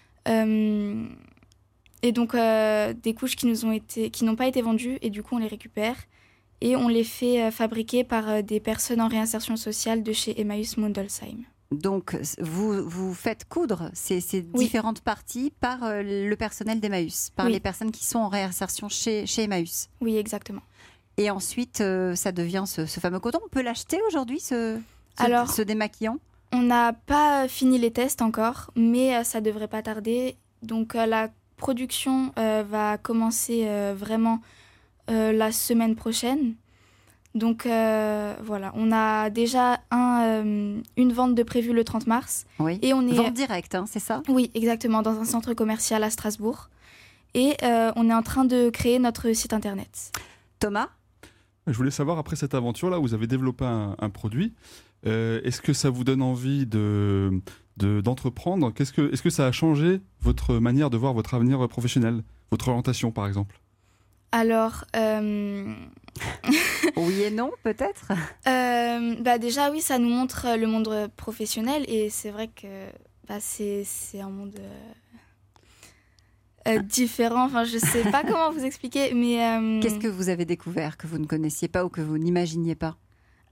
Euh, et donc euh, des couches qui nous ont été, qui n'ont pas été vendues et du coup on les récupère. Et on les fait euh, fabriquer par euh, des personnes en réinsertion sociale de chez Emmaüs Mundelsheim. Donc vous, vous faites coudre ces, ces oui. différentes parties par euh, le personnel d'Emmaüs, par oui. les personnes qui sont en réinsertion chez, chez Emmaüs. Oui, exactement. Et ensuite, euh, ça devient ce, ce fameux coton. On peut l'acheter aujourd'hui, ce, ce, Alors, ce démaquillant? On n'a pas fini les tests encore, mais euh, ça ne devrait pas tarder. Donc euh, la production euh, va commencer euh, vraiment euh, la semaine prochaine. Donc euh, voilà, on a déjà un, euh, une vente de prévue le trente mars. Oui, et on est... vente directe, hein, c'est ça? Oui, exactement, dans un centre commercial à Strasbourg. Et euh, on est en train de créer notre site internet. Thomas? Je voulais savoir, après cette aventure-là, vous avez développé un, un produit. Euh, est-ce que ça vous donne envie de, de, d'entreprendre? Qu'est-ce que, Est-ce que ça a changé votre manière de voir votre avenir professionnel? Votre orientation, par exemple? Alors... Euh... oui et non, peut-être euh, bah Déjà, oui, ça nous montre le monde professionnel. Et c'est vrai que bah, c'est, c'est un monde... Euh... Euh, différent, enfin je sais pas comment vous expliquer, mais... Euh... Qu'est-ce que vous avez découvert que vous ne connaissiez pas ou que vous n'imaginiez pas?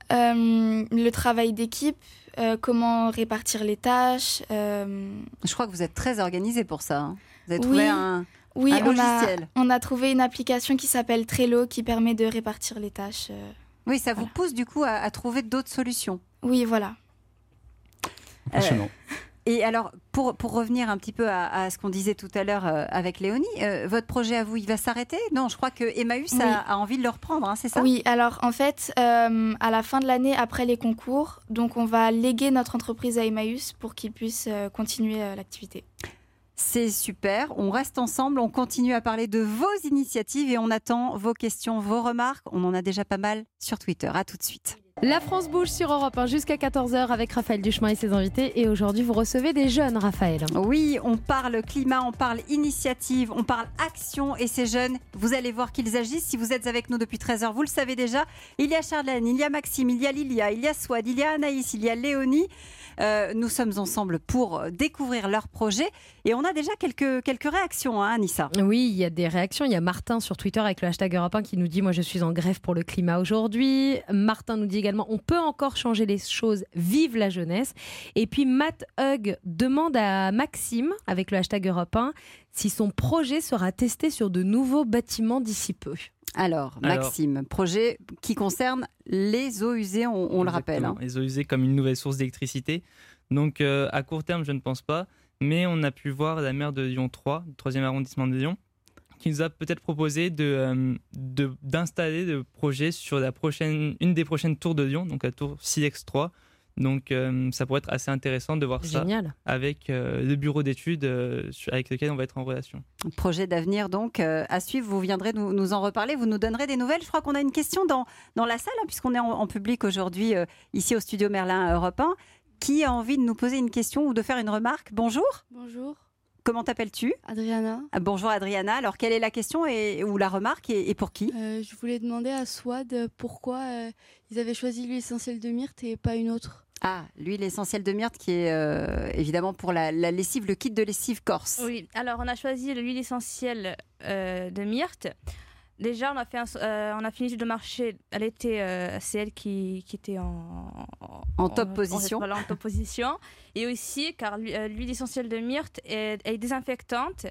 Euh, le travail d'équipe, euh, comment répartir les tâches. Euh... Je crois que vous êtes très organisé pour ça. Hein. Vous avez trouvé oui. un, oui, un on logiciel. A, on a trouvé une application qui s'appelle Trello qui permet de répartir les tâches. Euh... Oui, ça voilà. vous pousse du coup à, à trouver d'autres solutions. Oui, voilà. Impressionnant. Euh, et alors, pour, pour revenir un petit peu à, à ce qu'on disait tout à l'heure euh, avec Léonie, euh, votre projet à vous, il va s'arrêter ? Non, je crois que Emmaüs oui. a, a envie de le reprendre, hein, c'est ça ? Oui, alors en fait, euh, à la fin de l'année, après les concours, donc on va léguer notre entreprise à Emmaüs pour qu'il puisse euh, continuer euh, l'activité. C'est super, on reste ensemble, on continue à parler de vos initiatives et on attend vos questions, vos remarques. On en a déjà pas mal sur Twitter. À tout de suite. La France bouge sur Europe un jusqu'à quatorze heures avec Raphaël Duchemin et ses invités. Et aujourd'hui, vous recevez des jeunes, Raphaël. Oui, on parle climat, on parle initiative, on parle action. Et ces jeunes, vous allez voir qu'ils agissent. Si vous êtes avec nous depuis treize heures, vous le savez déjà. Il y a Charlène, il y a Maxime, il y a Lilia, il y a Swad, il y a Anaïs, il y a Léonie. Euh, nous sommes ensemble pour découvrir leur projet. Et on a déjà quelques, quelques réactions, hein, Anissa. Oui, il y a des réactions. Il y a Martin sur Twitter avec le hashtag Europe un qui nous dit « Moi, je suis en grève pour le climat aujourd'hui ». Martin nous dit également « On peut encore changer les choses, vive la jeunesse ». Et puis Matt Hug demande à Maxime, avec le hashtag Europe un, si son projet sera testé sur de nouveaux bâtiments d'ici peu. Alors, Maxime, Alors, projet qui concerne les eaux usées, on, on le rappelle. Hein. Les eaux usées comme une nouvelle source d'électricité. Donc, euh, à court terme, je ne pense pas. Mais on a pu voir la maire de Lyon trois, le troisième arrondissement de Lyon, qui nous a peut-être proposé de, euh, de, d'installer le projet sur la prochaine, une des prochaines tours de Lyon, donc la tour Silex trois. Donc, euh, ça pourrait être assez intéressant de voir Génial. ça avec euh, le bureau d'études euh, avec lequel on va être en relation. Projet d'avenir donc euh, à suivre. Vous viendrez nous, nous en reparler, vous nous donnerez des nouvelles. Je crois qu'on a une question dans, dans la salle, hein, puisqu'on est en, en public aujourd'hui euh, ici au studio Merlin à Europe un. Qui a envie de nous poser une question ou de faire une remarque ? Bonjour. Bonjour. Comment t'appelles-tu ? Adriana. Ah, bonjour Adriana. Alors quelle est la question et, ou la remarque et, et pour qui ? euh, Je voulais demander à Swad pourquoi euh, ils avaient choisi l'huile essentielle de myrte et pas une autre. Ah, l'huile essentielle de myrte qui est euh, évidemment pour la, la lessive, le kit de lessive corse. Oui, alors on a choisi l'huile essentielle euh, de myrte. Déjà, on a, fait un, euh, on a fini de marché. Elle était, euh, c'est elle qui, qui était en, en, en top en, position. En, voilà, en top position. Et aussi, car l'huile essentielle de myrte est, est désinfectante,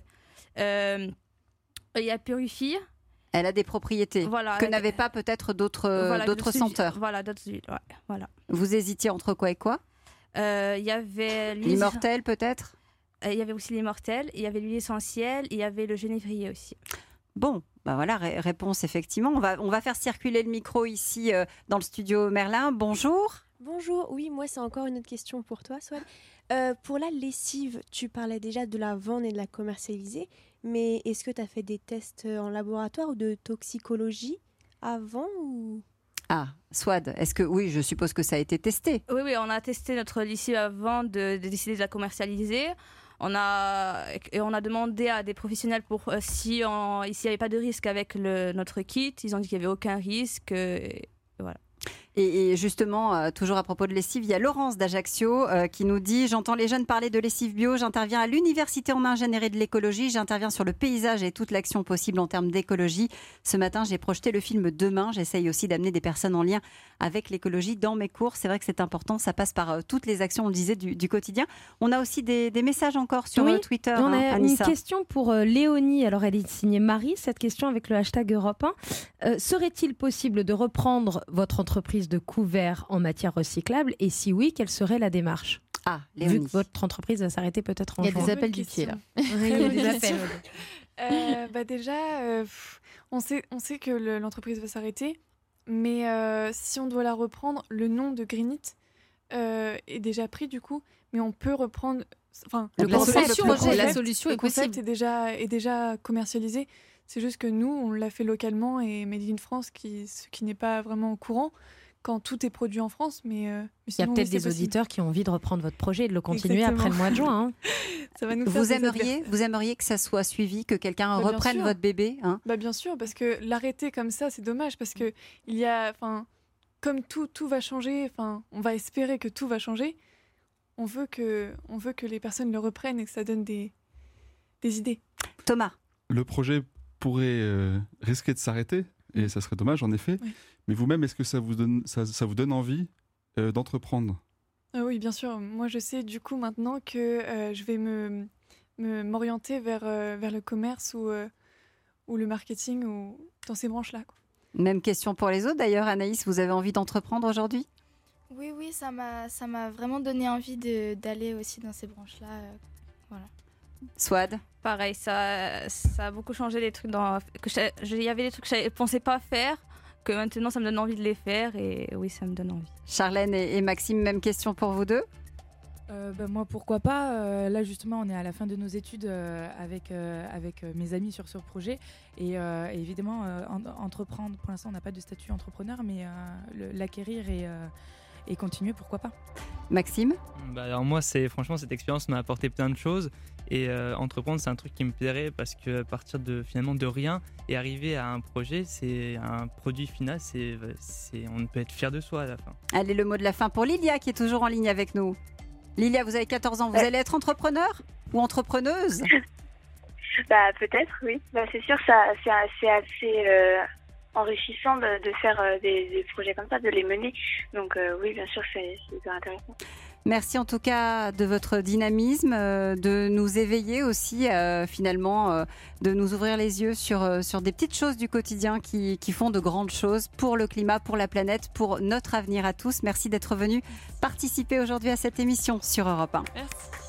euh, elle purifie. Elle a des propriétés voilà, que n'avaient pas peut-être d'autres, voilà, d'autres senteurs. Voilà, d'autres huiles. Ouais, voilà. Vous hésitiez entre quoi et quoi ? Il euh, y avait l'huile l'immortel peut-être ? Il euh, y avait aussi l'immortel, il y avait l'huile essentielle, il y avait le genévrier aussi. Bon, bah voilà, ré- réponse effectivement. On va, on va faire circuler le micro ici euh, dans le studio Merlin. Bonjour. Bonjour, oui, moi c'est encore une autre question pour toi, Swad. Euh, pour la lessive, tu parlais déjà de la vendre et de la commercialiser, mais est-ce que tu as fait des tests en laboratoire ou de toxicologie avant ou... Ah, Swad, est-ce que oui, je suppose que ça a été testé. Oui, oui, on a testé notre lessive avant de, de décider de la commercialiser. On a, et on a demandé à des professionnels pour euh, si on, s'il n'y avait pas de risque avec le, notre kit. Ils ont dit qu'il n'y avait aucun risque. Et voilà. Et, et justement, euh, toujours à propos de lessive, il y a Laurence d'Ajaccio euh, qui nous dit « J'entends les jeunes parler de lessive bio, j'interviens à l'université en ingénierie de l'écologie, j'interviens sur le paysage et toute l'action possible en termes d'écologie. Ce matin, j'ai projeté le film Demain. J'essaye aussi d'amener des personnes en lien avec l'écologie dans mes cours. C'est vrai que c'est important, ça passe par euh, toutes les actions, on le disait, du, du quotidien. On a aussi des, des messages encore sur oui, euh, Twitter. On hein, a Anissa. Une question pour euh, Léonie. Alors, elle est signée Marie, cette question avec le hashtag Europe un. Euh, serait-il possible de reprendre votre entreprise de couverts en matière recyclable et si oui, quelle serait la démarche ? Ah, Léonie. Vu que votre entreprise va s'arrêter peut-être en juin. Il y a des appels du pied là. Oui, il y a des appels. euh, bah déjà, euh, on sait, on sait que le, l'entreprise va s'arrêter, mais euh, si on doit la reprendre, le nom de Greenit euh, est déjà pris du coup, mais on peut reprendre. Enfin, le la concept, solution, le le projet, concept, la solution le est concept possible. est déjà est déjà commercialisé. C'est juste que nous, on l'a fait localement et Made in France, qui, ce qui n'est pas vraiment au courant quand tout est produit en France. Mais, euh, mais il y a sinon, peut-être oui, des c'est possible. auditeurs qui ont envie de reprendre votre projet et de le continuer Exactement. après le mois de juin. Hein. Ça va nous faire Vous des aimeriez, adversaires. vous aimeriez que ça soit suivi, que quelqu'un Bah, bien reprenne sûr. votre bébé, hein ? Bah bien sûr, parce que l'arrêter comme ça, c'est dommage, parce que il y a, enfin, comme tout, tout va changer. Enfin, on va espérer que tout va changer. On veut que, on veut que les personnes le reprennent et que ça donne des, des idées. Thomas. Le projet pourrait euh, risquer de s'arrêter, et ça serait dommage en effet. Oui. Mais vous-même, est-ce que ça vous donne, ça, ça vous donne envie euh, d'entreprendre ? Ah oui, bien sûr. Moi, je sais du coup maintenant que euh, je vais me, me, m'orienter vers, euh, vers le commerce ou, euh, ou le marketing ou dans ces branches-là, quoi. Même question pour les autres d'ailleurs. Anaïs, vous avez envie d'entreprendre aujourd'hui ? Oui, oui, ça m'a, ça m'a vraiment donné envie de, d'aller aussi dans ces branches-là. euh, voilà. Swad ? Pareil, ça, ça a beaucoup changé les trucs. Dans, que je- je- il y avait des trucs que je ne pensais pas faire, que maintenant ça me donne envie de les faire et oui, ça me donne envie. Charlène et, et Maxime, même question pour vous deux ? Euh, bah, moi, pourquoi pas. Euh, là, justement, on est à la fin de nos études euh, avec, euh, avec euh, mes amis sur ce projet. Et, euh, et évidemment, euh, en- entreprendre, pour l'instant, on n'a pas de statut entrepreneur, mais euh, le- l'acquérir et, euh, et continuer, pourquoi pas. Maxime ? Bah alors moi, c'est franchement cette expérience m'a apporté plein de choses et euh, entreprendre, c'est un truc qui me plairait parce que partir de finalement de rien et arriver à un projet, c'est un produit final, c'est, c'est on peut être fier de soi à la fin. Allez, le mot de la fin pour Lilia qui est toujours en ligne avec nous. Lilia, vous avez quatorze ans, vous allez être entrepreneur ou entrepreneuse ? Bah peut-être, oui. Bah, c'est sûr, ça, c'est, c'est assez euh, enrichissant de, de faire euh, des, des projets comme ça, de les mener. Donc euh, oui, bien sûr, c'est, c'est hyper intéressant. Merci en tout cas de votre dynamisme, euh, de nous éveiller aussi euh, finalement, euh, de nous ouvrir les yeux sur, euh, sur des petites choses du quotidien qui, qui font de grandes choses pour le climat, pour la planète, pour notre avenir à tous. Merci d'être venu participer aujourd'hui à cette émission sur Europe un. Merci.